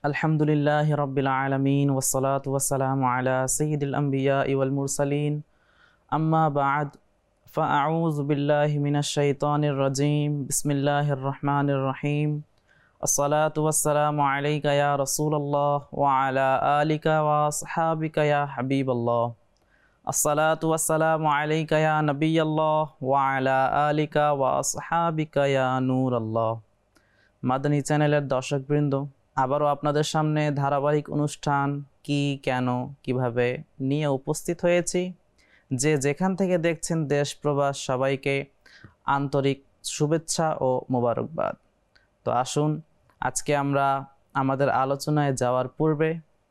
আলহামদুলিল্লাহি রাব্বিল আলামিন ওয়াসসালাতু ওয়াসসালামু আলা সাইয়্যিদিল আমবিয়াই ওয়াল মুরসালিন আম্মা বা'দ ফাআউযু বিল্লাহি মিনাশ শাইতানির রাজীম বিসমিল্লাহির রহমানির রহিম আসসালাতু ওয়াসসালামু আলাইকা ইয়া রাসূলুল্লাহ ওয়া আলা আলিকা ওয়া আসহাবিকা ইয়া হাবিবাল্লাহ আসসালাতু ওয়াসসালামু আলাইকা ইয়া নবিয়াল্লাহ ওয়া আলা আলিকা ওয়া আসহাবিকা ইয়া নূরাল্লাহ। মাদানী চ্যানেলের দর্শকবৃন্দ, আবারও আপনাদের সামনে ধারাবাহিক অনুষ্ঠান কি কেন কিভাবে নিয়ে উপস্থিত হয়েছি। যে যেখান থেকে দেখছেন দেশ প্রবাস সবাইকে আন্তরিক শুভেচ্ছা ও মোবারকবাদ। তো আসুন আজকে আমরা আমাদের আলোচনায় যাওয়ার পূর্বে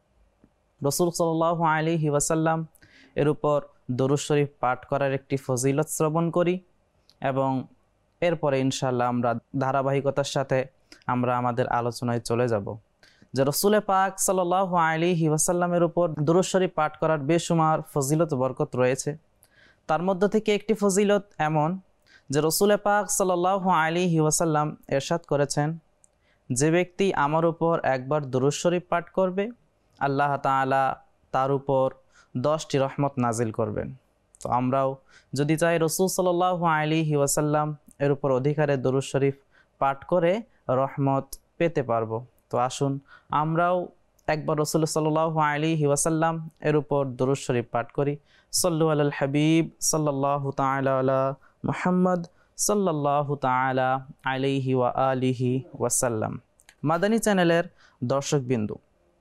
রাসূল সাল্লাল্লাহু আলাইহি ওয়াসাল্লাম এর উপর দরুদ শরীফ পাঠ করার একটি ফজিলত শ্রবণ করি এবং এরপরে ইনশাআল্লাহ আমরা ধারাবাহিকতার সাথে আমরা আমাদের আলোচনায় চলে যাব। যে রসুল পাক সাল্লাল্লাহু আলাইহি ওয়াসাল্লামের উপর দরুদ শরীফ পাঠ করার বেশুমার ফজিলত বরকত রয়েছে। তার মধ্য থেকে একটি ফজিলত এমন যে রসুল পাক সাল্লাল্লাহু আলাইহি ওয়াসাল্লাম ইরশাদ করেছেন, যে ব্যক্তি আমার উপর একবার দরুদ শরীফ পাঠ করবে আল্লাহ তাআলা তার উপর 10টি রহমত নাজিল করবেন। তো আমরাও যদি চাই রসুল সাল্লাল্লাহু আলাইহি ওয়াসাল্লাম এর উপর অধিকারে দরুদ শরীফ পাঠ করে রহমত পেতে পারবো। তো আসুন আমরাও একবার রসুল সাল্লাল্লাহু আলাইহি ওয়াসাল্লাম এর উপর দরুদ শরীফ পাঠ করি। সাল্লু আলাল হাবিব সাল্লাল্লাহু তাআলা আলা মুহাম্মদ সাল্লাল্লাহু তাআলা আলাইহি ওয়া আলিহি ওয়াসাল্লাম। মাদানী চ্যানেলের দর্শকবিন্দু,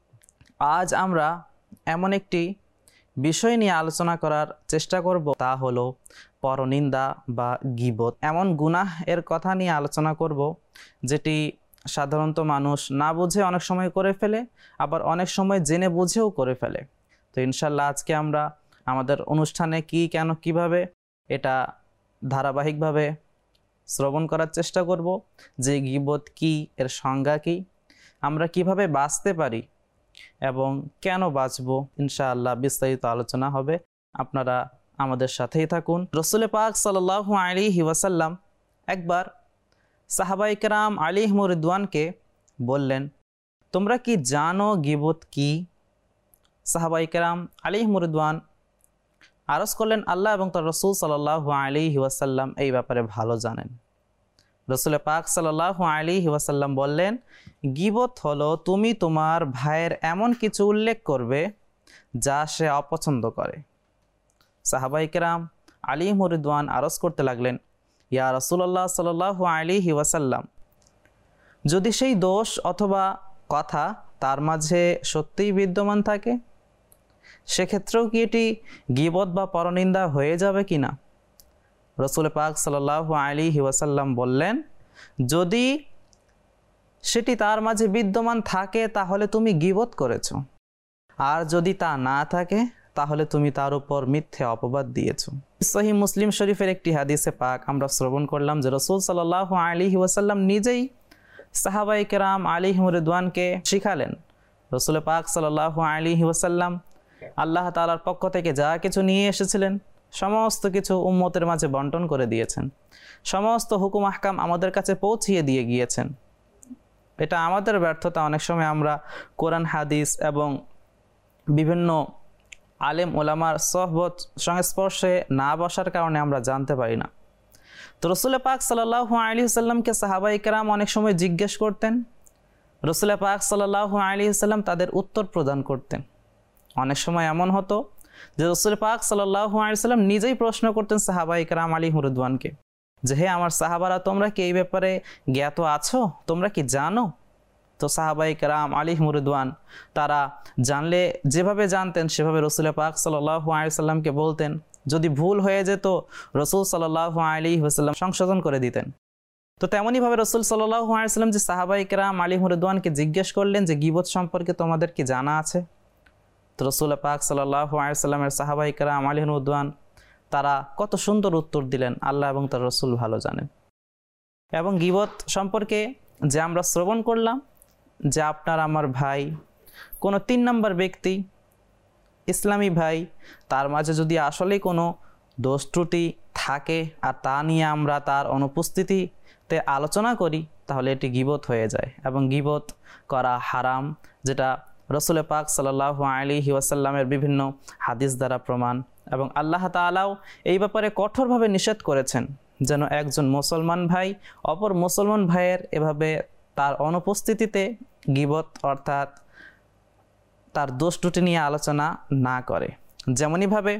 আজ আমরা এমন একটি বিষয় নিয়ে আলোচনা করার চেষ্টা করব, তা হলো পরনিন্দা বা গীবত। এমন গুনাহ এর কথা নিয়ে আলোচনা করব যেটি সাধারণত মানুষ না বুঝে অনেক সময় করে ফেলে, আবার অনেক সময় জেনে বুঝেও করে ফেলে। তো ইনশাল্লাহ আজকে আমরা আমাদের অনুষ্ঠানে কি কেন কিভাবে এটা ধারাবাহিকভাবে শ্রবণ করার চেষ্টা করব, যে গীবত কি, এর সংজ্ঞা কি, আমরা কিভাবে বাঁচতে পারি এবং কেন বাঁচবো, ইনশাআল্লাহ বিস্তারিত আলোচনা হবে। আপনারা আমাদের সাথেই থাকুন। রসুল পাক সাল্লাল্লাহু আলাইহি ওয়াসাল্লাম একবার সাহাবায়ে কেরাম আলাইহিমুর রিদওয়ানকে বললেন, তোমরা কি জানো গীবত কি? সাহাবায়ে কেরাম আলাইহিমুর রিদওয়ান আরজ করলেন, আল্লাহ এবং তার রসুল সাল্লাল্লাহু আলাইহি ওয়াসাল্লাম এই ব্যাপারে ভালো জানেন। রসুল পাক সাল্লাল্লাহু আলাইহি ওয়াসাল্লাম বললেন, গীবত হলো তুমি তোমার ভাইয়ের এমন কিছু উল্লেখ করবে যা সে অপছন্দ করে। সাহাবায়ে কেরাম আলাইহিমুর রিদওয়ান আরজ করতে লাগলেন, ইয়া রাসূলুল্লাহ সাল্লাল্লাহু আলাইহি ওয়াসাল্লাম, যদি সেই দোষ অথবা কথা তার মাঝে সত্যিই বিদ্যমান থাকে, সেক্ষেত্রেও কি এটি গীবত বা পরনিন্দা হয়ে যাবে কিনা? রসুল পাক সাল্লাল্লাহু আলাইহি ওয়াসাল্লাম বললেন, যদি সেটি তার মাঝে বিদ্যমান থাকে তাহলে তুমি গীবত করেছো, আর যদি তা না থাকে তাহলে তুমি তার উপর মিথ্যে অপবাদ দিয়েছো। সহিহ মুসলিম শরীফের একটি হাদিসে পাক আমরা শ্রবণ করলাম যে রসুল সাল্লাল্লাহু আলাইহি ওয়াসাল্লাম নিজেই সাহাবায়ে কেরাম আলাইহিমুর রিদওয়ানকে শিখালেন। রসুল পাক সাল্লাল্লাহু আলাইহি ওয়াসাল্লাম আল্লাহ তাআলার পক্ষ থেকে যা কিছু নিয়ে এসেছিলেন সমস্ত কিছু উম্মতের মাঝে বন্টন করে দিয়েছেন, সমস্ত হুকুম আহকাম আমাদের কাছে পৌঁছিয়ে দিয়ে গিয়েছেন। এটা আমাদের ব্যর্থতা, অনেক সময় আমরা কোরআন হাদিস এবং বিভিন্ন আলেম ওলামার সোহবত সংস্পর্শে না বসার কারণে আমরা জানতে পারি না। তো রসুল পাক সাল্লাল্লাহু আলাইহি ওয়াসাল্লামকে সাহাবায়ে কেরাম অনেক সময় জিজ্ঞেস করতেন, রসুল পাক সাল্লাল্লাহু আলাইহি ওয়াসাল্লাম তাদের উত্তর প্রদান করতেন। অনেক সময় এমন হতো যে রসুল পাক সাল্লাল্লাহু আলাইহি ওয়াসাল্লাম নিজেই প্রশ্ন করতেন সাহাবায়ে কেরাম আলাইহিমুর রিদওয়ানকে, যে হে আমার সাহাবারা, তোমরা কি এই ব্যাপারে জ্ঞাত আছো, তোমরা কি জানো? তো সাহাবায়ে কেরাম আলাইহিমুর রিদওয়ান তারা জানলে যেভাবে জানতেন সেভাবে রসুল পাক সাল্লাল্লাহু আলাইহি ওয়াসাল্লামকে বলতেন। যদি ভুল হয়ে যেত রসুল সাল্লাল্লাহু আলাইহি ওয়াসাল্লাম সংশোধন করে দিতেন। তো তেমনইভাবে রসুল সাল্লাল্লাহু আলাইহি ওয়াসাল্লাম যে সাহাবায়ে কেরাম আলাইহিমুর রিদওয়ানকে জিজ্ঞেস করলেন যে গীবত সম্পর্কে তোমাদের কি জানা আছে? তো রসুল পাক সাল্লাল্লাহু আলাইহি ওয়াসাল্লামের সাহাবায়ে কেরাম আলাইহিমুর রিদওয়ান তারা কত সুন্দর উত্তর দিলেন, আল্লাহ এবং তার রসুল ভালো জানেন। এবং গীবত সম্পর্কে যে আমরা শ্রবণ করলাম যে আপনার আমার ভাই, কোনো 3 নম্বর ব্যক্তি, ইসলামী ভাই, তার মাঝে যদি আসলেই কোনো দোষ ত্রুটি থাকে আর তা নিয়ে আমরা তার অনুপস্থিতিতে আলোচনা করি, তাহলে এটি গীবত হয়ে যায় এবং গীবত করা হারাম, যেটা রসুল পাক সাল্লাল্লাহু আলাইহি ওয়াসাল্লামের বিভিন্ন হাদিস দ্বারা প্রমাণ। এবং আল্লাহ তাআলাও এই ব্যাপারে কঠোরভাবে নিষেধ করেছেন যেন একজন মুসলমান ভাই অপর মুসলমান ভাইয়ের এভাবে তার অনুপস্থিতিতে গীবত অর্থাৎ তার দোষ ত্রুটি নিয়ে আলোচনা না করে। যেমনইভাবে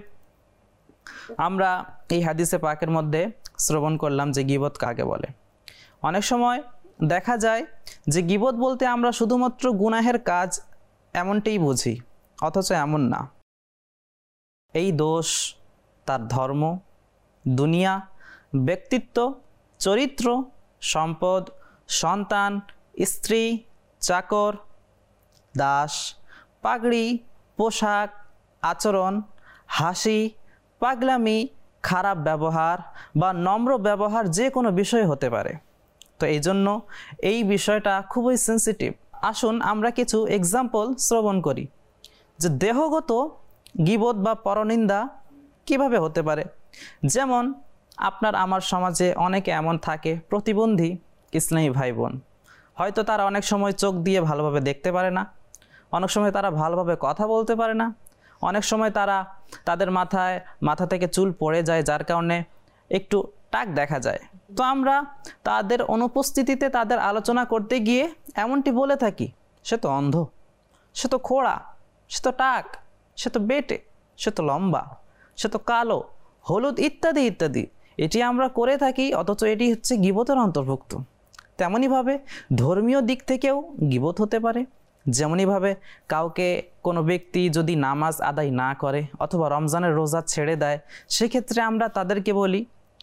আমরা এই হাদিসে পাকের মধ্যে শ্রবণ করলাম যে গীবত কাকে বলে। অনেক সময় দেখা যায় যে গীবত বলতে আমরা শুধুমাত্র গুনাহের কাজ এমনটাই বুঝি, অথচ এমন না। এই দোষ তার ধর্ম, দুনিয়া, ব্যক্তিত্ব, চরিত্র, সম্পদ, সন্তান, স্ত্রী, চাকর, দাস, পাগড়ি, পোশাক, আচরণ, হাসি, পাগলামি, খারাপ ব্যবহার বা নম্র ব্যবহার যে কোনো বিষয় হতে পারে। তো এই জন্য এই বিষয়টা খুবই সেন্সিটিভ। আসুন আমরা কিছু এক্সাম্পল শ্রবণ করি যে দেহগত গীবত বা পরনিন্দা কিভাবে হতে পারে। যেমন আপনার আমার সমাজে অনেকে এমন থাকে প্রতিবন্ধী ইসলামী ভাই বোন, হয়তো তারা অনেক সময় চোখ দিয়ে ভালোভাবে দেখতে পারে না, অনেক সময় তারা ভালোভাবে কথা বলতে পারে না, অনেক সময় তাদের মাথা থেকে চুল পড়ে যায়, যার কারণে একটু টাক দেখা যায়। তো আমরা তাদের অনুপস্থিতিতে তাদের আলোচনা করতে গিয়ে এমনটি বলে থাকি, সে তো অন্ধ, সে তো খোড়া, সে তো টাক, সে তো বেটে, সে তো লম্বা, সে তো কালো, হলুদ ইত্যাদি ইত্যাদি। এটি আমরা করে থাকি, অথচ এটি হচ্ছে গীবতের অন্তর্ভুক্ত। তেমনইভাবে ধর্মীয় দিক থেকেও গীবত হতে পারে। যেমনইভাবে কাউকে কোনো ব্যক্তি যদি নামাজ আদায় না করে অথবা রমজানের রোজা ছেড়ে দেয়, সেক্ষেত্রে আমরা তাদেরকে বলি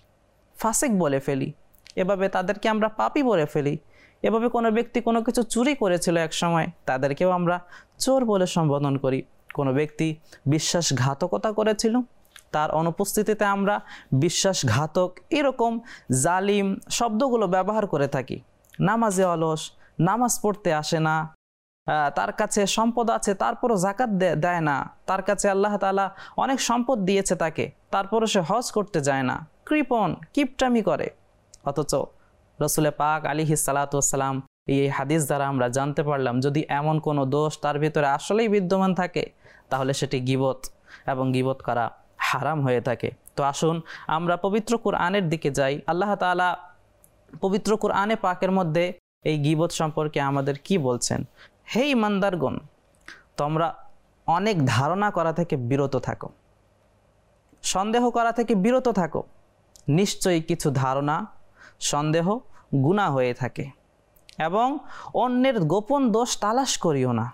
ফাসিক বলে ফেলি, এভাবে তাদেরকে আমরা পাপী বলে ফেলি। এভাবে কোনো ব্যক্তি কোনো কিছু চুরি করেছিল এক সময়, তাদেরকেও আমরা চোর বলে সম্বোধন করি। কোনো ব্যক্তি বিশ্বাসঘাতকতা করেছিল, তার অনুপস্থিতিতে আমরা বিশ্বাসঘাতক এরকম জালিম শব্দগুলো ব্যবহার করে থাকি। নামাজে অলস, নামাজ পড়তে আসে না, তার কাছে সম্পদ আছে তারপরও যাকাত দেয় না, তার কাছে আল্লাহ তাআলা অনেক সম্পদ দিয়েছে তাকে, তারপরও সে হজ করতে যায় না, কৃপণ কিপটামি করে। অথচ রসুল পাক আলাইহিস সালাতু ওয়াস সালাম এই হাদিস দ্বারা আমরা জানতে পারলাম যদি এমন কোনো দোষ তার ভিতরে আসলেই বিদ্যমান থাকে তাহলে সেটি গীবত এবং গীবত করা হারাম হয়ে থাকে। তো আসুন আমরা পবিত্র কুরআনের দিকে যাই। আল্লাহ তাআলা পবিত্র কুরআনে পাকের মধ্যে এই গীবত সম্পর্কে আমাদের কি বলছেন। হে ঈমানদারগণ, তোমরা অনেক ধারণা করা থেকে বিরত থাকো, সন্দেহ করা থেকে বিরত থাকো। নিশ্চয়ই কিছু ধারণা সন্দেহ গুনাহ হয়ে থাকে, এবং অন্যের গোপন দোষ তালাশ করিও না,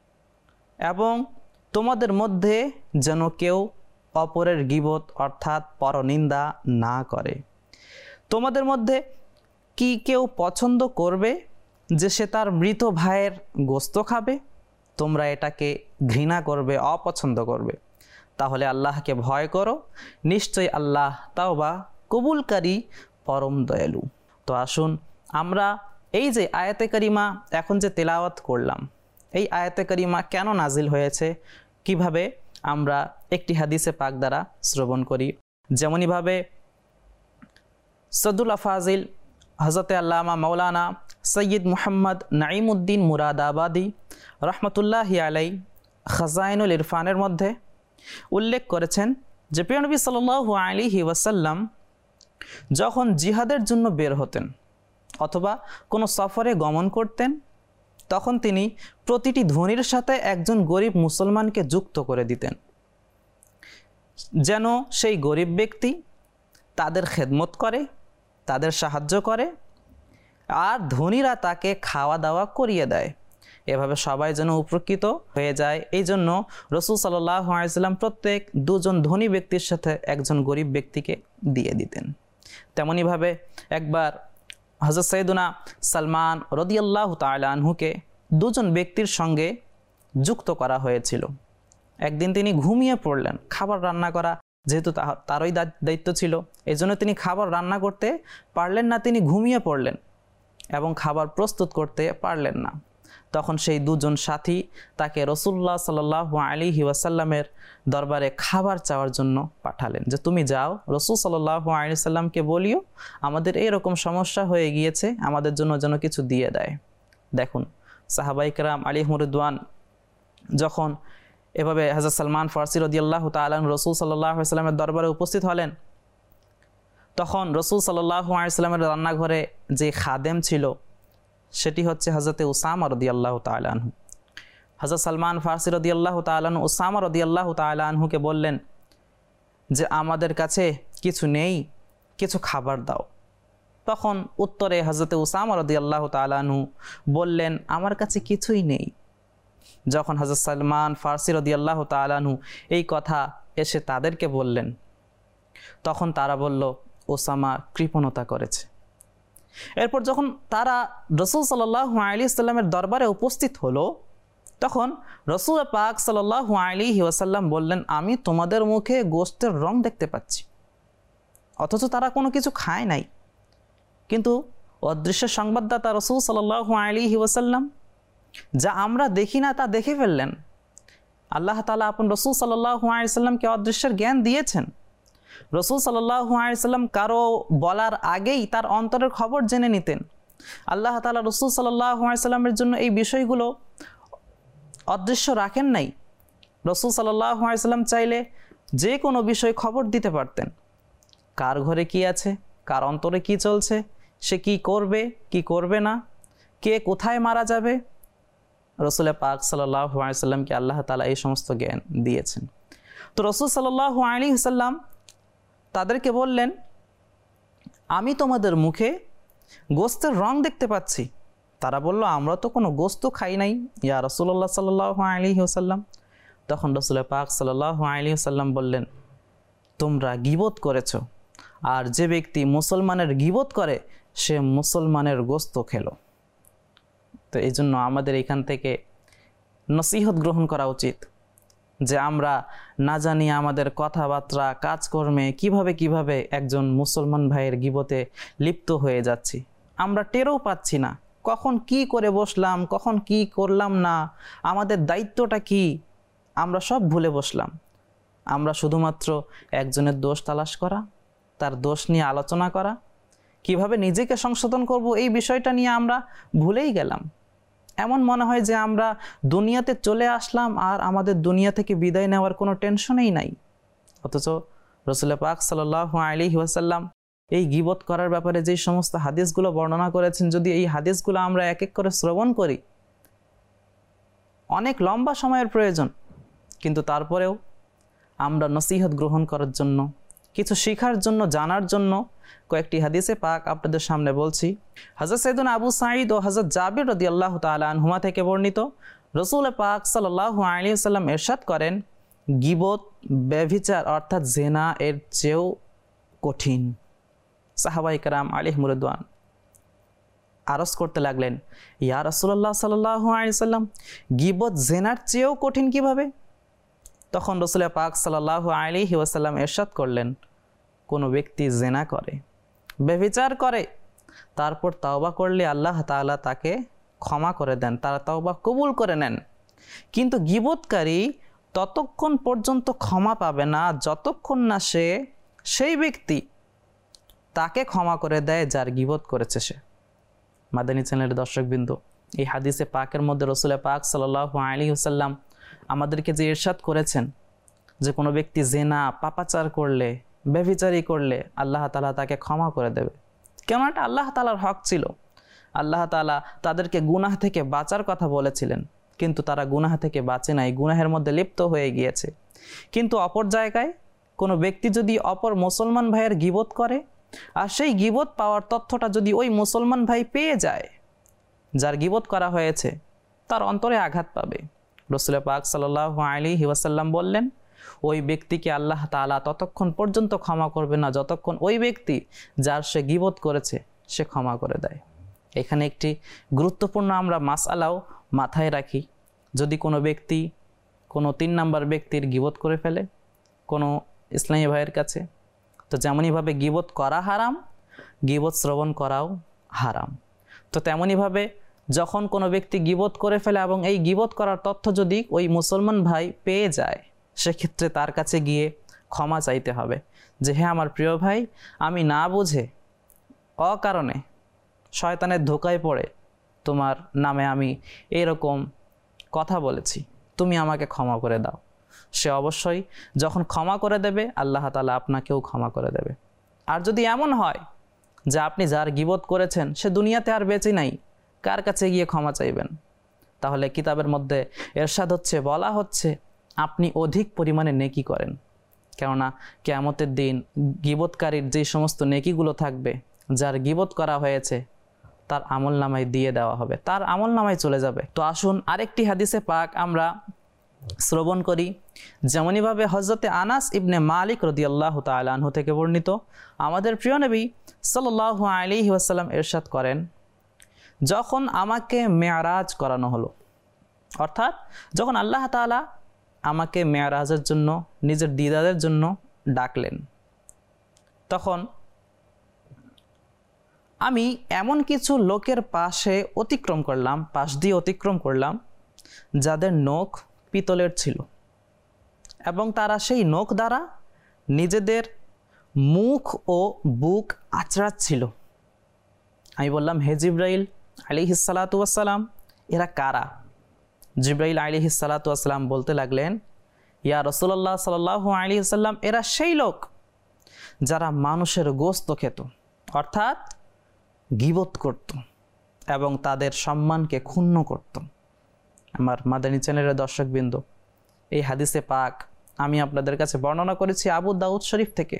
এবং তোমাদের মধ্যে যেন কেউ অপরের গীবত অর্থাৎ পরনিন্দা না করে। তোমাদের মধ্যে কি কেউ পছন্দ করবে যে সে তার মৃত ভাইয়ের গোস্ত খাবে? তোমরা এটাকে ঘৃণা করবে, অপছন্দ করবে। তাহলে আল্লাহকে ভয় করো, নিশ্চয়ই আল্লাহ তাওবা কবুলকারী, পরম দয়ালু। তো আসুন আমরা এই যে আয়াতে কারিমা এখন যে তেলাওয়াত করলাম, এই আয়াতে কারিমা কেন নাজিল হয়েছে, কিভাবে আমরা একটি হাদিসে পাক দ্বারা শ্রবণ করি। যেমনইভাবে সদুল আফাজিল হযরতে আল্লামা মাওলানা সৈয়দ মুহাম্মদ নাঈমউদ্দিন মুরাদাবাদী রহমতুল্লাহি আলাই খাজাইনুল ইরফানের মধ্যে উল্লেখ করেছেন যে প্রিয় নবী সাল্লাল্লাহু আলাইহি ওয়াসাল্লাম যখন জিহাদের জন্য বের হতেন অথবা কোনো সফরে গমন করতেন, তখন তিনি প্রতিটি ধনীর সাথে একজন গরিব মুসলমানকে যুক্ত করে দিতেন, যেন সেই গরিব ব্যক্তি তাদের খেদমত করে, তাদের সাহায্য করে, আর ধনীরা তাকে খাওয়া দাওয়া করিয়ে দেয়। এভাবে সবাই যেন উপকৃত হয়ে যায়। এই জন্য রাসূল সাল্লাল্লাহু আলাইহি ওয়াসাল্লাম প্রত্যেক দুজন ধনী ব্যক্তির সাথে একজন গরিব ব্যক্তিকে দিয়ে দিতেন। তেমনইভাবে একবার হযরত সাইয়েদুনা সালমান রাদিয়াল্লাহু তাআলা আনহুকে দুজন ব্যক্তির সঙ্গে যুক্ত করা হয়েছিল। একদিন তিনি ঘুমিয়ে পড়লেন। খাবার রান্না করা যেহেতু তারই দায়িত্ব ছিল, এই জন্য তিনি খাবার রান্না করতে পারলেন না, তিনি ঘুমিয়ে পড়লেন এবং খাবার প্রস্তুত করতে পারলেন না। তখন সেই দুজন সাথী তাকে রাসূলুল্লাহ সাল্লাল্লাহু আলাইহি ওয়াসাল্লামের দরবারে খাবার চাওয়ার জন্য পাঠালেন, যে তুমি যাও রাসূল সাল্লাল্লাহু আলাইহি ওয়াসাল্লামকে বলিও আমাদের এইরকম সমস্যা হয়ে গিয়েছে, আমাদের জন্য যেন কিছু দিয়ে দেয়। দেখুন সাহাবায়ে কেরাম আলাইহিম রিদওয়ান যখন এভাবে হযরত সালমান ফারসি রাদিয়াল্লাহু তাআলা রাসূল সাল্লাল্লাহু আলাইহি ওয়াসাল্লামের দরবারে উপস্থিত হলেন, তখন রাসূল সাল্লাল্লাহু আলাইহি ওয়াসাল্লামের রান্নাঘরে যে খাদেম ছিল সেটি হচ্ছে হযরতে উসামা রাদিয়াল্লাহু তাআলা আনহু। হযরত সালমান ফারসি রাদিয়াল্লাহু তাআলা আনহু উসামা রাদিয়াল্লাহু তাআলা আনহুকে বললেন যে আমাদের কাছে কিছু নেই, কিছু খাবার দাও। তখন উত্তরে হযরতে উসামা রাদিয়াল্লাহু তাআলা আনহু বললেন আমার কাছে কিছুই নেই। যখন হযরত সালমান ফারসি রাদিয়াল্লাহু তাআলা আনহু এই কথা এসে তাদেরকে বললেন, তখন তারা বলল ওসামা কৃপণতা করেছে। এরপর যখন তারা রাসূল সাল্লাল্লাহু আলাইহি ওয়াসাল্লামের দরবারে উপস্থিত হলো, তখন রাসূল পাক সাল্লাল্লাহু আলাইহি ওয়াসাল্লাম বললেন আমি তোমাদের মুখে গোশতের রং দেখতে পাচ্ছি, অথচ তারা কোনো কিছু খায় নাই। কিন্তু অদৃশ্য সংবাদদাতা রাসূল সাল্লাল্লাহু আলাইহি ওয়াসাল্লাম যা আমরা দেখি না তা দেখে ফেললেন। আল্লাহ তাআলা আপন রাসূল সাল্লাল্লাহু আলাইহি ওয়াসাল্লামকে অদৃশ্যের জ্ঞান দিয়েছেন। রাসূল সাল্লাল্লাহু আলাইহি ওয়াসাল্লাম কারো বলার আগেই তার অন্তরের খবর জেনে নিতেন। আল্লাহ তাআলা রাসূল সাল্লাল্লাহু আলাইহি ওয়াসাল্লামের জন্য এই বিষয়গুলো অদৃশ্য রাখেন নাই। রাসূল সাল্লাল্লাহু আলাইহি ওয়াসাল্লাম চাইলে যে কোনো বিষয় খবর দিতে পারতেন, কার ঘরে কি আছে, কার অন্তরে কি চলছে, সে কি করবে কি করবে না, কে কোথায় মারা যাবে। রাসূল পাক সাল্লাল্লাহু আলাইহি ওয়াসাল্লামকে আল্লাহ তাআলা এই সমস্ত জ্ঞান দিয়েছেন। তো রাসূল সাল্লাল্লাহু আলাইহি ওয়াসাল্লাম তাদেরকে বললেন আমি তোমাদের মুখে গোশতের রং দেখতে পাচ্ছি। তারা বলল আমরা তো কোনো গোশত খাই নাই ইয়া রাসূলুল্লাহ সাল্লাল্লাহু আলাইহি ওয়াসাল্লাম। তখন রাসূল পাক সাল্লাল্লাহু আলাইহি ওয়াসাল্লাম বললেন তোমরা গীবত করেছো, আর যে ব্যক্তি মুসলমানের গীবত করে সে মুসলমানের গোশত খেলো। তো এই জন্য আমাদের এখান থেকে নসিহত গ্রহণ করা উচিত যে আমরা না জানি আমাদের কথাবার্তা কাজকর্মে কিভাবে একজন মুসলমান ভাইয়ের গীবতে লিপ্ত হয়ে যাচ্ছি, আমরা টেরও পাচ্ছি না কখন কি করে বসলাম, কখন কি করলাম না, আমাদের দায়িত্বটা কি আমরা সব ভুলে বসলাম। আমরা শুধুমাত্র একজনের দোষ তালাশ করা, তার দোষ নিয়ে আলোচনা করা, কিভাবে নিজেকে সংশোধন করব এই বিষয়টা নিয়ে আমরা ভুলেই গেলাম। এমন মনে হয় যে আমরা দুনিয়াতে চলে আসলাম আর আমাদের দুনিয়া থেকে বিদায় নেওয়ার কোনো টেনশনই নাই। অথচ রাসূল পাক সাল্লাল্লাহু আলাইহি ওয়াসাল্লাম এই গীবত করার ব্যাপারে যে সমস্ত হাদিসগুলো বর্ণনা করেছেন, যদি এই হাদিসগুলো আমরা এক এক করে শ্রবণ করি অনেক লম্বা সময়ের প্রয়োজন, কিন্তু তারপরেও আমরা নসিহত গ্রহণ করার জন্য, কিছু শেখার জন্য, জানার জন্য কয়েকটি হাদিসে পাক আপনাদের সামনে বলছি। হযরত সাইয়েদুনা আবু সাঈদ ও হযরত জাবির রাদিয়াল্লাহু তাআলা আনহুমা থেকে বর্ণিত রাসূল পাক সাল্লাল্লাহু আলাইহি ওয়াসাল্লাম ইরশাদ করেন গীবত ব্যভিচার অর্থাৎ জিনা এর চেয়েও কঠিন। সাহাবায়ে কেরাম আলাইহিম রিদওয়ান আরজ করতে লাগলেন ইয়া রাসূলুল্লাহ সাল্লাল্লাহু আলাইহি ওয়াসাল্লাম গীবত জিনার চেয়েও কঠিন কিভাবে? তখন রাসূল পাক সাল্লাল্লাহু আলাইহি ওয়াসাল্লাম ইরশাদ করলেন কোনো ব্যক্তি জিনা করে, ব্যভিচার করে, তারপর তওবা করলে আল্লাহ তাআলা তাকে ক্ষমা করে দেন, তার তওবা কবুল করে নেন। কিন্তু গীবতকারী ততক্ষণ পর্যন্ত ক্ষমা পাবে না যতক্ষণ না সেই ব্যক্তি তাকে ক্ষমা করে দেয় যার গীবত করেছে সে। মাদানী চ্যানেলের দর্শকবৃন্দ, এই হাদিসে পাকের মধ্যে রাসূল পাক সাল্লাল্লাহু আলাইহি ওয়াসাল্লাম আমাদেরকে যে ইরশাদ করেছেন যে কোনো ব্যক্তি জিনা পাপাচার করলে, ব্যভিচারী করলে আল্লাহ তাআলা তাকে ক্ষমা করে দেবে। কেন? এটা আল্লাহ তাআলার হক ছিল। আল্লাহ তাআলা তাদেরকে গুনাহ থেকে বাঁচার কথা বলেছিলেন, কিন্তু তারা গুনাহ থেকে বাঁচে নাই, গুনাহের মধ্যে লিপ্ত হয়ে গিয়েছে। কিন্তু অপর জায়গায় কোনো ব্যক্তি যদি অপর মুসলমান ভাইয়ের গীবত করে আর সেই গীবত পাওয়ার তথ্যটা যদি ওই মুসলমান ভাই পেয়ে যায় যার গীবত করা হয়েছে, তার অন্তরে আঘাত পাবে। রাসূল পাক সাল্লাল্লাহু আলাইহি ওয়াসাল্লাম বললেন ওই ব্যক্তিকে আল্লাহ তাআলা ততক্ষণ পর্যন্ত ক্ষমা করবে না যতক্ষণ ওই ব্যক্তি যার সে গীবত করেছে সে ক্ষমা করে দেয়। এখানে একটি গুরুত্বপূর্ণ আমরা মাসআলাও মাথায় রাখি। যদি কোনো ব্যক্তি কোনো 3 নাম্বার ব্যক্তির গীবত করে ফেলে কোনো ইসলামী ভাইয়ের কাছে, তো যেমনইভাবে গীবত করা হারাম, গীবত শ্রবণ করাও হারাম। তো তেমনইভাবে যখন কোনো ব্যক্তি গীবত করে ফেলে এবং এই গীবত করার তথ্য যদি ওই মুসলমান ভাই পেয়ে যায়, সেক্ষেত্রে তার কাছে গিয়ে ক্ষমা চাইতে হবে যে হ্যাঁ আমার প্রিয় ভাই, আমি না বুঝে অকারণে শয়তানের ধোকায় পড়ে তোমার নামে আমি এরকম কথা বলেছি, তুমি আমাকে ক্ষমা করে দাও। সে অবশ্যই যখন ক্ষমা করে দেবে, আল্লাহ তাআলা আপনাকেও ক্ষমা করে দেবে। আর যদি এমন হয় যে আপনি যার গীবত করেছেন সে দুনিয়াতে আর বেঁচে নাই, কার কাছে গিয়ে ক্ষমা চাইবেন? তাহলে কিতাবের মধ্যে এরশাদ হচ্ছে, বলা হচ্ছে আপনি অধিক পরিমাণে নেকি করেন, কেননা কিয়ামতের দিন গীবতকারীর যে সমস্ত নেকিগুলো থাকবে, যার গীবত করা হয়েছে তার আমল নামায় দিয়ে দেওয়া হবে, তার আমল নামায় চলে যাবে। তো আসুন আরেকটি হাদিসে পাক আমরা শ্রবণ করি। যেমনইভাবে হযরতে আনাস ইবনে মালিক রাদিয়াল্লাহু তাআলা আনহু থেকে বর্ণিত, আমাদের প্রিয় নবী সাল্লাল্লাহু আলাইহি ওয়াসাল্লাম ইরশাদ করেন, যখন আমাকে মেরাজ করানো হলো, অর্থাৎ যখন আল্লাহ তাআলা আমাকে মেরাজের জন্য, নিজের দিদারের জন্য ডাকলেন, তখন আমি এমন কিছু লোকের পাশ দিয়ে অতিক্রম করলাম যাদের নখ পিতলের ছিল এবং তারা সেই নখ দ্বারা নিজেদের মুখ ও বুক আঁচড়াচ্ছিল। আমি বললাম, হে জিবরাইল আলাইহিসসালাতু ওয়াসসালাম, এরা কারা? জিবরাইল আলাইহিসসালাতু ওয়াসসালাম বলতে লাগলেন, ইয়া রাসূলুল্লাহ সাল্লাল্লাহু আলাইহি ওয়াসাল্লাম, এরা সেই লোক যারা মানুষের গোশত খেত, অর্থাৎ গীবত করত এবং তাদের সম্মানকে ক্ষুণ্ণ করত। আমার মাদানী চ্যানেলের দর্শকবৃন্দ, এই হাদিসে পাক আমি আপনাদের কাছে বর্ণনা করেছি আবু দাউদ শরীফ থেকে।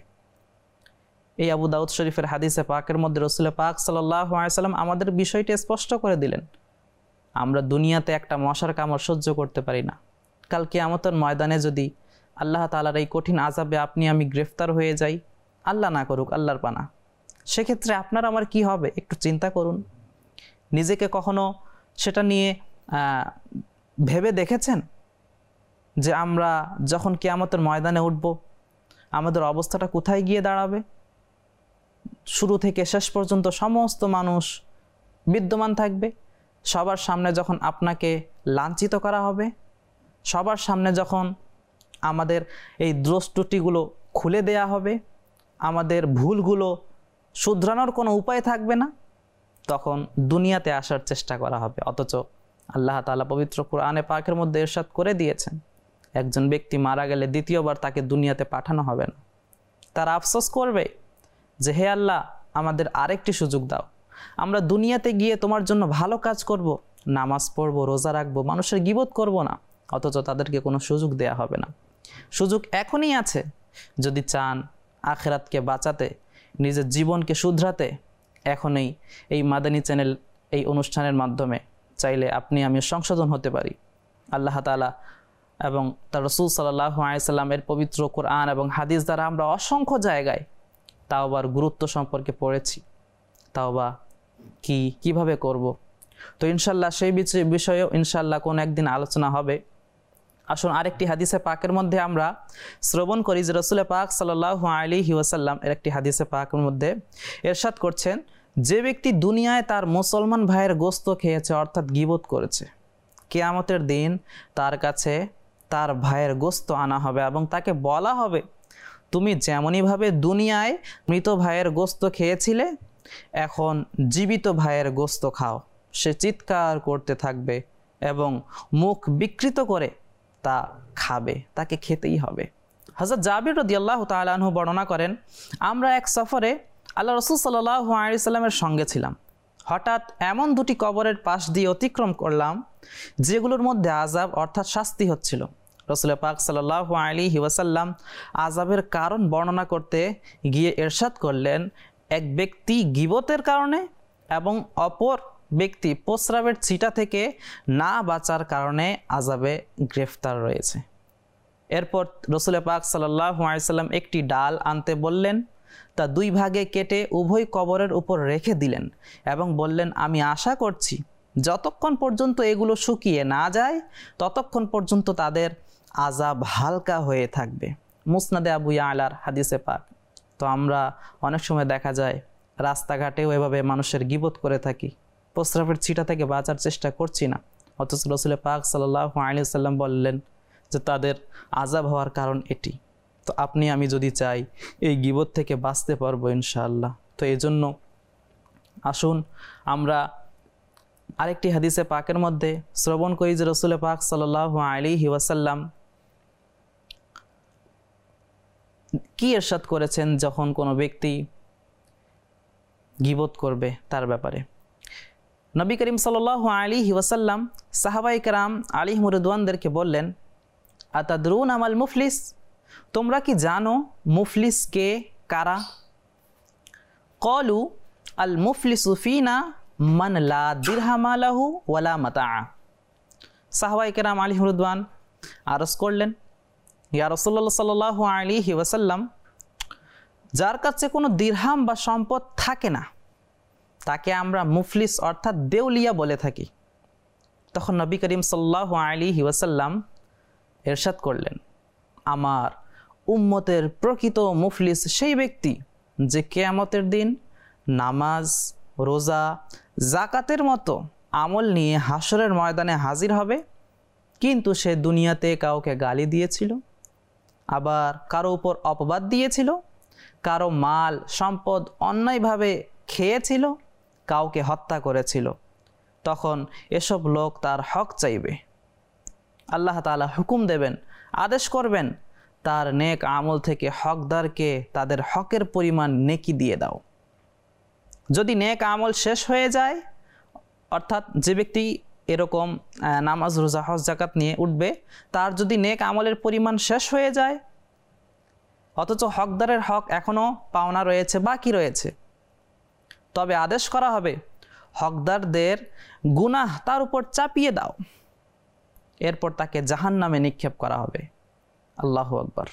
এই আবু দাউদ শরীফের হাদিসে পাকের মধ্যে রাসূল পাক সাল্লাল্লাহু আলাইহি ওয়াসাল্লাম আমাদের বিষয়টি স্পষ্ট করে দিলেন। আমরা দুনিয়াতে একটা মশার কামড় সহ্য করতে পারি না, কাল কিয়ামতের ময়দানে যদি আল্লাহ তাআলার এই কঠিন আযাবে আপনি আমি গ্রেফতার হয়ে যাই, আল্লাহ না করুক, আল্লাহর পানা, সেক্ষেত্রে আপনার আমার কি হবে? একটু চিন্তা করুন। নিজেকে কখনো সেটা নিয়ে ভেবে দেখেছেন যে আমরা যখন কিয়ামতের ময়দানে উঠব, আমাদের অবস্থাটা কোথায় গিয়ে দাঁড়াবে? শুরু থেকে শেষ পর্যন্ত সমস্ত মানুষ বিদ্যমান থাকবে। সবার সামনে যখন আপনাকে লাঞ্ছিত করা হবে, সবার সামনে যখন আমাদের এই দোষ ত্রুটিগুলো খুলে দেয়া হবে, আমাদের ভুলগুলো শুধরানোর কোনো উপায় থাকবে না, তখন দুনিয়াতে আসার চেষ্টা করা হবে। অথচ আল্লাহ তাআলা পবিত্র কোরআনে পাকের মধ্যে ইরশাদ করে দিয়েছেন, একজন ব্যক্তি মারা গেলে দ্বিতীয়বার তাকে দুনিয়াতে পাঠানো হবে না। তারা আফসোস করবে যে হে আল্লাহ, আমাদের আরেকটি সুযোগ দাও, আমরা দুনিয়াতে গিয়ে তোমার জন্য ভালো কাজ করব, নামাজ পড়ব, রোজা রাখবো, মানুষের গীবত করব না। অথচ তাদেরকে কোনো সুযোগ দেয়া হবে না। সুযোগ এখনই আছে, যদি চান আখিরাতকে বাঁচাতে, নিজের জীবনকে শুধরাতে, এখনই এই মাদানী চ্যানেল এই অনুষ্ঠানের মাধ্যমে চাইলে আপনি আমি সংশোধন হতে পারি। আল্লাহ তাআলা এবং তার রাসূল সাল্লাল্লাহু আলাইহি সাল্লামের পবিত্র কোরআন এবং হাদিস দ্বারা আমরা অসংখ্য জায়গায় তাওবার গুরুত্ব সম্পর্কে পড়েছি। তাওবা কিভাবে করব, তো ইনশাল্লাহ সেই বিষয়েও ইনশাল্লাহ কোন একদিন আলোচনা হবে। আসুন আরেকটি হাদিসে পাকের মধ্যে আমরা শ্রবণ করি যে রাসূল পাক সাল্লাল্লাহু আলাইহি ওয়াসাল্লাম এর একটি হাদিসে পাকের মধ্যে ইরশাদ করছেন, যে ব্যক্তি দুনিয়ায় তার মুসলমান ভাইয়ের গোশত খেয়েছে, অর্থাৎ গীবত করেছে, কিয়ামতের দিন তার কাছে তার ভাইয়ের গোশত আনা হবে এবং তাকে বলা হবে, তুমি যেমনইভাবে দুনিয়ায় মৃত ভাইয়ের গোশত খেয়েছিলে, এখন জীবিত ভাইয়ের গোশত খাও। সে চিৎকার করতে থাকবে এবং মুখ বিকৃত করে তা খাবে, তাকে খেতেই হবে। হযরত জাবির রাদিয়াল্লাহু তাআলা আনহু বর্ণনা করেন, আমরা এক সফরে আল্লাহ রাসূল সাল্লাল্লাহু আলাইহি সাল্লামের সঙ্গে ছিলাম। হঠাৎ এমন দুটি কবরের পাশ দিয়ে অতিক্রম করলাম যেগুলোর মধ্যে আযাব অর্থাৎ শাস্তি হচ্ছিল। রাসূল পাক সাল্লাল্লাহু আলাইহি ওয়াসাল্লাম আযাবের কারণ বর্ণনা করতে গিয়ে ইরশাদ করলেন, এক ব্যক্তি গীবতের কারণে এবং অপর ব্যক্তি প্রস্রাবের ছিটা থেকে না বাঁচার কারণে আযাবে গ্রেফতার রয়েছে। এরপর রাসূল পাক সাল্লাল্লাহু আলাইহি সাল্লাম একটি ডাল আনতে বললেন, তা দুই ভাগে কেটে উভয় কবরের উপর রেখে দিলেন এবং বললেন, আমি আশা করছি যতক্ষণ পর্যন্ত এগুলো শুকিয়ে না যায় ততক্ষণ পর্যন্ত তাদের আযাব হালকা হয়ে থাকবে। মুসনাদে আবু ইয়ালার হাদিসে পাক। তো আমরা অনেক সময় দেখা যায় রাস্তাঘাটেও এভাবে মানুষের গীবত করে থাকি, প্রস্রাবের ছিটা থেকে বাঁচার চেষ্টা করছি না, অথচ রাসূল পাক সাল্লাল্লাহু আলাইহি ওয়াসাল্লাম বললেন যে তাদের আযাব হওয়ার কারণ এটি। তো আপনি আমি যদি চাই এই গীবত থেকে বাঁচতে পারবো ইনশাআল্লাহ। তো এই জন্য আসুন আমরা আরেকটি হাদিসে পাকের মধ্যে শ্রবণ করি যে রাসূল পাক সাল্লাল্লাহু আলাইহি ওয়াসাল্লাম কি ইরশাদ করেছেন যখন কোনো ব্যক্তি গীবত করবে তার ব্যাপারে। নবী করিম সাল্লাল্লাহু আলাইহি ওয়াসাল্লাম সাহাবায়ে কেরাম আলাইহিম রিদওয়ানদেরকে বললেন, আতাদরুনা মাল মুফলিস, তোমরা কি জানো মুফলিস কে, কারা? ক্বালু আল মুফলিসু ফিনা মান লা দিরহামা লাহু ওয়ালা মাতা। সাহাবায়ে কেরাম আলাইহিম রিদওয়ান আরজ করলেন, ইয়া রাসূলুল্লাহ সাল্লাল্লাহু আলাইহি ওয়াসাল্লাম, যার কাছে কোনো দিরহাম বা সম্পদ থাকে না তাকে আমরা মুফলিস অর্থাৎ দেউলিয়া বলে থাকি। তখন নবী করিম সাল্লাল্লাহু আলাইহি ওয়াসাল্লাম ইরশাদ করলেন, আমার উম্মতের প্রকৃত মুফলিস সেই ব্যক্তি যে কিয়ামতের দিন নামাজ, রোজা, যাকাতের মতো আমল নিয়ে হাসরের ময়দানে হাজির হবে, কিন্তু সে দুনিয়াতে কাউকে গালি দিয়েছিল, আবার কারো উপর অপবাদ দিয়েছিল, কারো মাল সম্পদ অন্যায়ভাবে খেয়েছিল, কাউকে হত্যা করেছিল। তখন এসব লোক তার হক চাইবে। আল্লাহ তাআলা হুকুম দেবেন, আদেশ করবেন, তার নেক আমল থেকে হকদারকে তাদের হকের পরিমাণ নেকি দিয়ে দাও। যদি নেক আমল শেষ হয়ে যায়, অর্থাৎ যে ব্যক্তি এরকম নামাজ, রোজা, হজ, যাকাত নিয়ে উঠবে, তার যদি নেক আমলের পরিমাণ শেষ হয়ে যায় অথচ হকদারের হক এখনও পাওনা রয়েছে, বাকি রয়েছে, তবে আদেশ করা হবে হকদারদের গুনাহ তার উপর চাপিয়ে দাও, এরপর তাকে জাহান্নামে নিক্ষেপ করা হবে। আল্লাহু আকবার।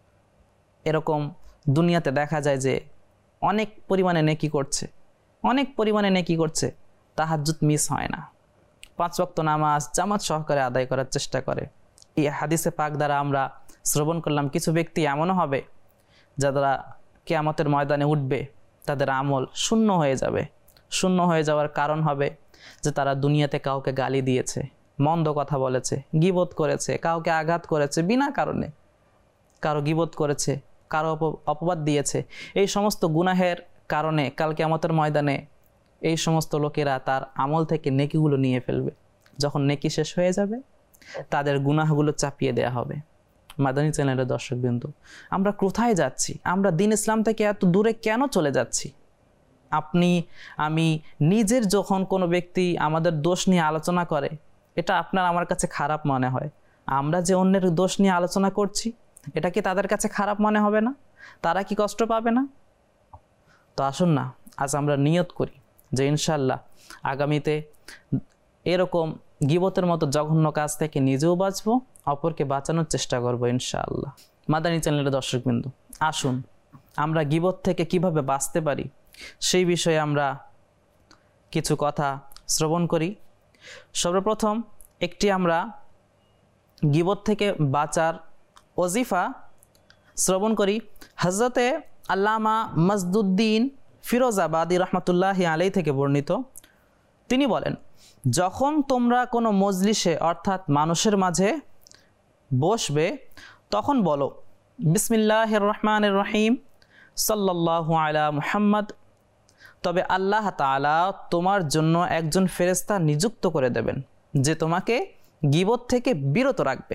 এরকম দুনিয়াতে দেখা যায় যে অনেক পরিমাণে নেকি করছে, অনেক পরিমাণে নেকি করছে, তাহাজ্জুদ মিস হয় না, 5 ওয়াক্ত নামাজ জামাত সহকারে আদায় করার চেষ্টা করে। এই হাদিসে পাক দ্বারা আমরা শ্রবণ করলাম কিছু ব্যক্তি এমনও হবে যারা কিয়ামতের ময়দানে উঠবে, তাদের আমল শূন্য হয়ে যাবে। শূন্য হয়ে যাওয়ার কারণ হবে যে তারা দুনিয়াতে কাউকে গালি দিয়েছে, মন্দ কথা বলেছে, গীবত করেছে, কাউকে আঘাত করেছে বিনা কারণে, কারো গীবত করেছে, কারো অপবাদ দিয়েছে। এই সমস্ত গুনাহের কারণে কাল কিয়ামতের ময়দানে এই সমস্ত লোকেরা তার আমল থেকে নেকিগুলো নিয়ে ফেলবে। যখন নেকি শেষ হয়ে যাবে তাদের গুনাহগুলো চাপিয়ে দেয়া হবে। মাদানী চ্যানেলের দর্শকবৃন্দ, আমরা কোথায় যাচ্ছি? আমরা দ্বীন ইসলাম থেকে এত দূরে কেন চলে যাচ্ছি? আপনি আমি নিজের যখন কোনো ব্যক্তি আমাদের দোষ নিয়ে আলোচনা করে, এটা আপনার আমার কাছে খারাপ মনে হয়। আমরা যে অন্যের দোষ নিয়ে আলোচনা করছি, এটা কি তাদের কাছে খারাপ মনে হবে না? তারা কি কষ্ট পাবে না? তো আসুন না, আজ আমরা নিয়ত করি যে ইনশাআল্লাহ আগামীতে এরকম গীবতের মতো জঘন্য কাজ থেকে নিজেও বাঁচবো, অপরকে বাঁচানোর চেষ্টা করবো ইনশাআল্লাহ। মাদানী চ্যানেলের দর্শকবৃন্দ, আসুন আমরা গীবত থেকে কিভাবে বাঁচতে পারি সেই বিষয়ে আমরা কিছু কথা শ্রবণ করি। সর্বপ্রথম একটি আমরা গীবত থেকে বাঁচার ওজিফা শ্রবণ করি। হযরতে আল্লামা মজদুদ্দিন ফিরোজাবাদী রহমতুল্লাহি আলাইহি থেকে বর্ণিত। তিনি বলেন, যখন তোমরা কোনো মজলিসে অর্থাৎ মানুষের মাঝে বসবে, তখন বলো বিসমিল্লাহির রহমানির রহিম, সাল্লাল্লাহু আলা মুহাম্মদ। তবে আল্লাহ তাআলা তোমার জন্য একজন ফেরেশতা নিযুক্ত করে দেবেন যে তোমাকে গীবত থেকে বিরত রাখবে।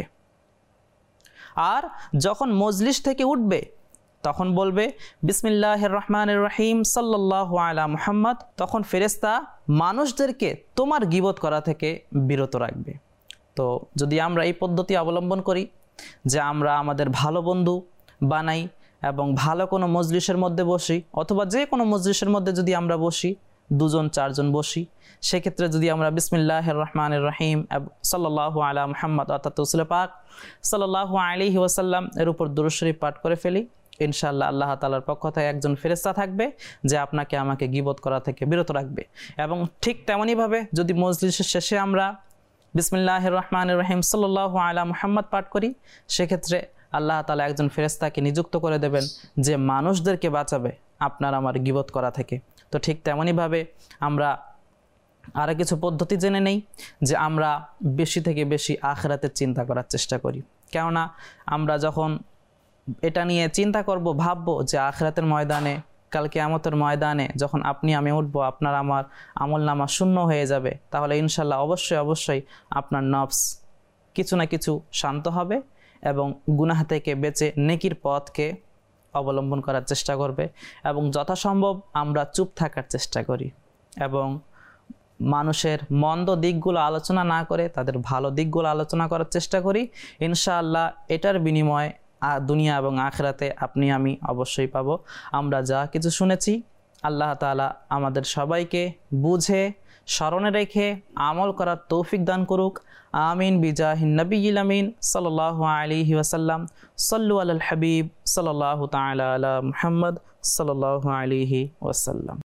আর যখন মজলিস থেকে উঠবে তখন বলবে বিসমিল্লাহির রহমানির রহিম, সাল্লাল্লাহু আলা মুহাম্মদ। তখন ফেরেশতা মানুষদেরকে তোমার গীবত করা থেকে বিরত রাখবে। তো যদি আমরা এই পদ্ধতি অবলম্বন করি যে আমরা আমাদের ভালো বন্ধু বানাই এবং ভালো কোনো মজলিসের মধ্যে বসি, অথবা যে কোনো মজলিসের মধ্যে যদি আমরা বসি, 2-4 জন বসি, সেক্ষেত্রে যদি আমরা বিসমিল্লাহির রহমানির রহিম সাল্লাল্লাহু আলা মুহাম্মদ অর্থাৎ রাসূল পাক সাল্লাল্লাহু আলাইহি ওয়াসাল্লাম এর উপর দুরূদ শরীফ পাঠ করে ফেলি, ইনশাআল্লাহ আল্লাহ তাআলার পক্ষ থেকে একজন ফেরেশতা থাকবে যে আপনাকে আমাকে গীবত করা থেকে বিরত রাখবে। এবং ঠিক তেমনইভাবে যদি মজলিসের শেষে আমরা বিসমিল্লাহির রহমানির রহিম সাল্লাল্লাহু আলা মুহাম্মদ পাঠ করি, সেক্ষেত্রে আল্লাহ তাআলা একজন ফেরেশতাকে নিযুক্ত করে দেবেন যে মানুষদেরকে বাঁচাবে আপনার আমার গীবত করা থেকে। তো ঠিক তেমনইভাবে আমরা আরও কিছু পদ্ধতি জেনে নেই যে আমরা বেশি থেকে বেশি আখিরাতের চিন্তা করার চেষ্টা করি। কেননা আমরা যখন এটা নিয়ে চিন্তা করব, ভাববো যে আখিরাতের ময়দানে, কাল কিয়ামতের ময়দানে যখন আপনি আমি উঠবো, আপনার আমার আমলনামা শূন্য হয়ে যাবে, তাহলে ইনশাল্লাহ অবশ্যই আপনার নফস কিছু না কিছু শান্ত হবে এবং গুনাহ থেকে বেঁচে নেকির পথকে অবলম্বন করার চেষ্টা করবে। এবং যথাসম্ভব আমরা চুপ থাকার চেষ্টা করি এবং মানুষের মন্দ দিকগুলো আলোচনা না করে তাদের ভালো দিকগুলো আলোচনা করার চেষ্টা করি। ইনশাআল্লাহ এটার বিনিময়ে দুনিয়া এবং আখিরাতে আপনি আমি অবশ্যই পাবো। আমরা যা কিছু শুনেছি আল্লাহ তাআলা আমাদের সবাইকে বুঝে স্মরণে রেখে আমল করার তৌফিক দান করুক। আমিন বিজাহিন নবিয়্যিল আমিন সাল্লাল্লাহু আলাইহি ওয়াসাল্লাম। সাল্লু আলাল হাবিব সাল্লাল্লাহু তাআলা আলা মুহাম্মদ সাল্লাল্লাহু আলাইহি ওয়াসাল্লাম।